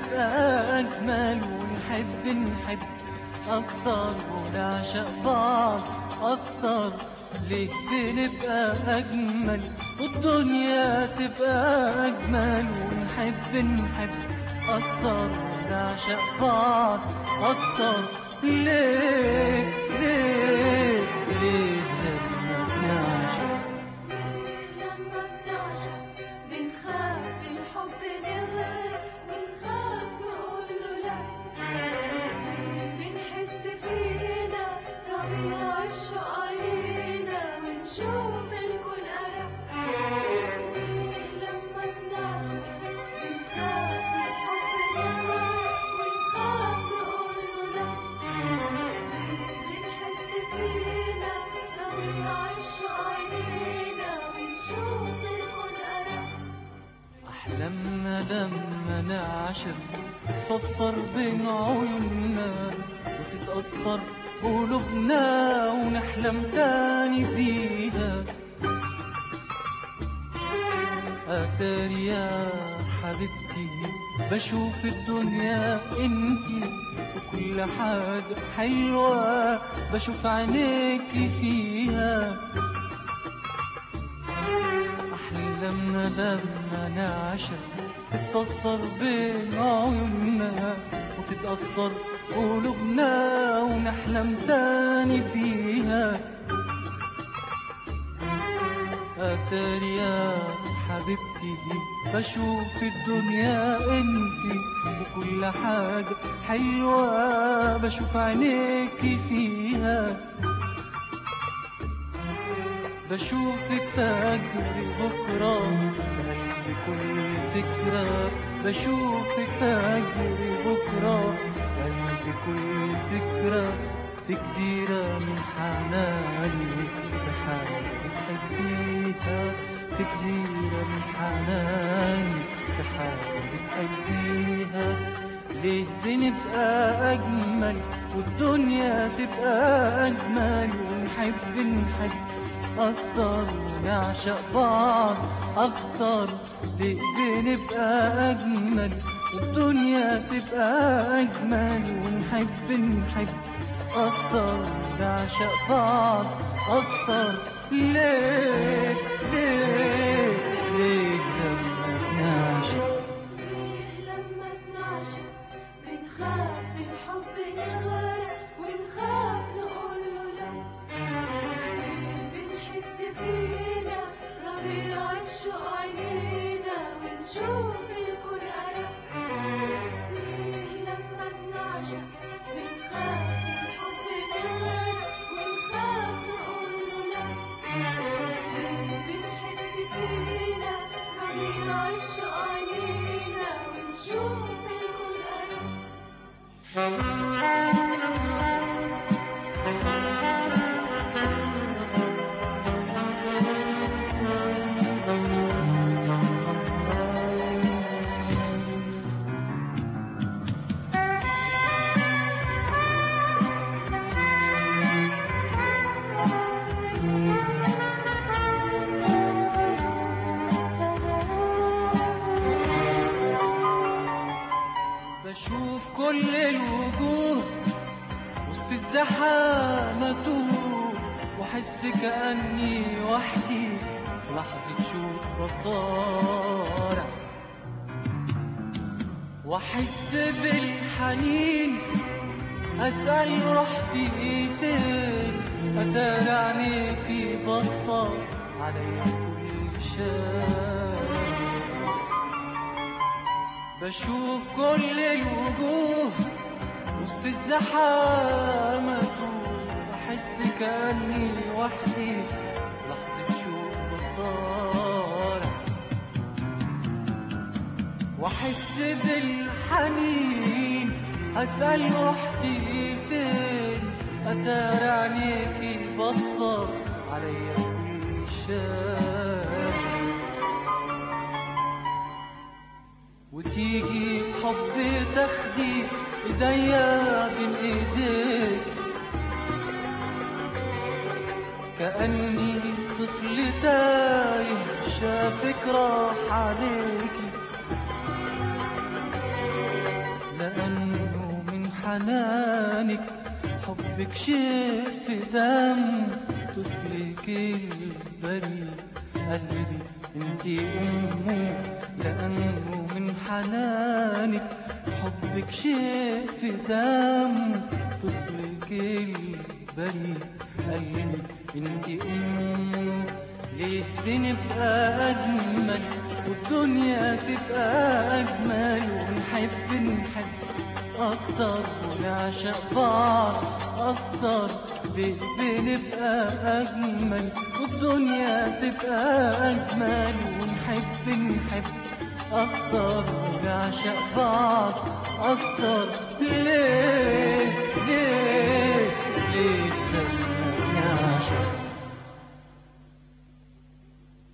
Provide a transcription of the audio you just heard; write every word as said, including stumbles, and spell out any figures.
نبقى أجمل ونحب نحب أكتر ونعشق بعض أكتر. ليه بنبقى أجمل والدنيا تبقى أجمل ونحب نحب أكتر ونعشق بعض أكتر. ليه ليه ليه لما بنعشق لما بنعشق بنخاف الحب نغرق ونخاف نقوله لا. بنحس فينا ربيع الشوق علينا ونشوف الكون قرب. لما بنعشق بنخاف الحب نغرق ونخاف نقوله لا. بنحس فينا ربيع الشوق علينا ونشوف الكون قرب. أحلامنا لما نعشق تتفسر بين عيوننا وتتأثر قلوبنا ونحلم تاني فيها. أتاري يا حبيبتي بشوف الدنيا انتي وكل حاجة حلوة بشوف عينيكي فيها. أحلامنا لما نعشق تتفسر بين عيوننا وتتأثر قلوبنا ونحلم تاني فيها. أتاري يا حبيبتي بشوف الدنيا انتي وكل حاجة حلوة بشوف عينيكي فيها. بشوفك فجر بكرة في قلبي كل فكرة. بشوفك فجر بكرة في قلبي كل فكرة. في جزيرة من حناني في حالة بتحبيها. في جزيرة من حناني في حالة بتحبيها. ليه بنبقى أجمل والدنيا تبقى أجمل ونحب نحب أكتر ونعشق بعض أكتر. ليه بنبقى أجمل والدنيا تبقى أجمل ونحب نحب أكتر ونعشق بعض أكتر. ليه ليه ليه لما بنعشق لما بنعشق بنخاف الحب نغرق ونخاف نقوله لا. بنحس فينا ربيع الشوق علينا ونشوف الكون قرب. لما بنعشق بنخاف الحب نغرق ونخاف نقوله لا. بنحس فينا ربيع الشوق علينا ونشوف الكون قرب. بشوف كل الوجوه وسط الزحامة توه وأحس كأني وحدي في لحظة شوق بصارع. وأحس بالحنين أسأل رحتي فين. أتاري عينيكي بصة عليا كل شارع. بشوف كل الوجوه وسط الزحامة أحس كأني وحدي لحظة شوق بصارع. وأحس بالحنين أسأل روحتي فين. أتاري عينيكي بصة عليا كل شارع. وتيجي حبي تاخدي ايديا بين ايديك كأني طفل تايه شافك راح عليكي. حنانك، حبك شيء في دم طفلك البريء. قلبي انتي أمه لأنه من حنانك، حبك شيء في دم طفلك البريء. قلبي انتي أمه، ليه بنبقى أجمل والدنيا تبقى أجمل، ونحب نحب أكتر ونعشق بعض أكتر. ليه بنبقى أجمل والدنيا تبقى أجمل، ونحب نحب أكتر ونعشق بعض أكتر. ليه ليه ليه